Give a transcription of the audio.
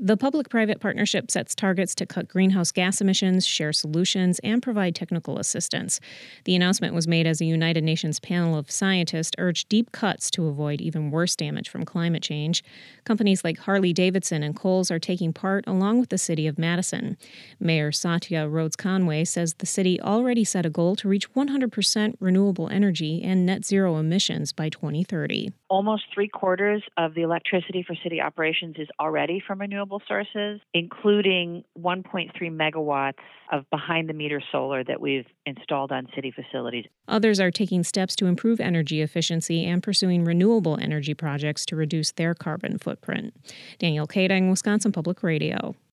The public-private partnership sets targets to cut greenhouse gas emissions, share solutions, and provide technical assistance. The announcement was made as a United Nations panel of scientists urged deep cuts to avoid even worse damage from climate change. Companies like Harley-Davidson and Kohl's are taking part, along with the city of Madison. Mayor Satya Rhodes-Conway says the city already set a goal to reach 100% renewable energy and net zero emissions by 2030. Almost 3/4 of the electricity for city operations is already from renewable sources, including 1.3 megawatts of behind-the-meter solar that we've installed on city facilities. Others are taking steps to improve energy efficiency and pursuing renewable energy projects to reduce their carbon footprint. Danielle Kading, Wisconsin Public Radio.